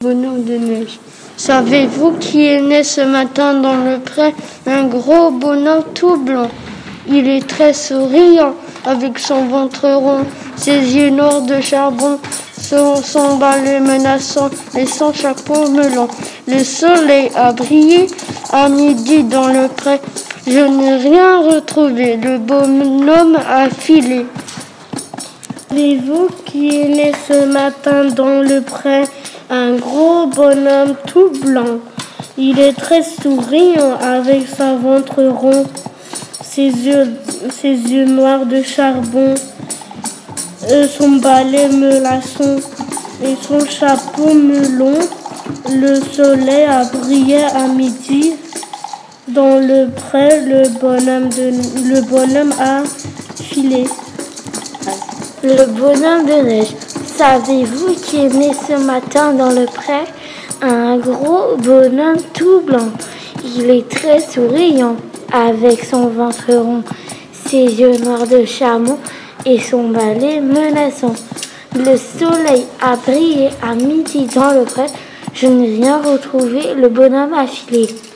Bonhomme de neige. Savez-vous qui est né ce matin dans le pré? Un gros bonhomme tout blanc. Il est très souriant, avec son ventre rond, ses yeux noirs de charbon, son balai menaçant et son chapeau melon. Le soleil a brillé à midi dans le pré. Je n'ai rien retrouvé, le bonhomme a filé. Savez-vous qui est né ce matin dans le pré? Un gros bonhomme tout blanc. Il est très souriant avec son ventre rond, ses yeux noirs de charbon, son balai menaçant et son chapeau melon. Le soleil a brillé à midi dans le pré. Le bonhomme a filé. Le bonhomme de neige. Savez-vous qui est né ce matin dans le pré? Un gros bonhomme tout blanc. Il est très souriant avec son ventre rond, ses yeux noirs de chameau et son balai menaçant. Le soleil a brillé à midi dans le pré. Je n'ai rien retrouvé, le bonhomme a filé.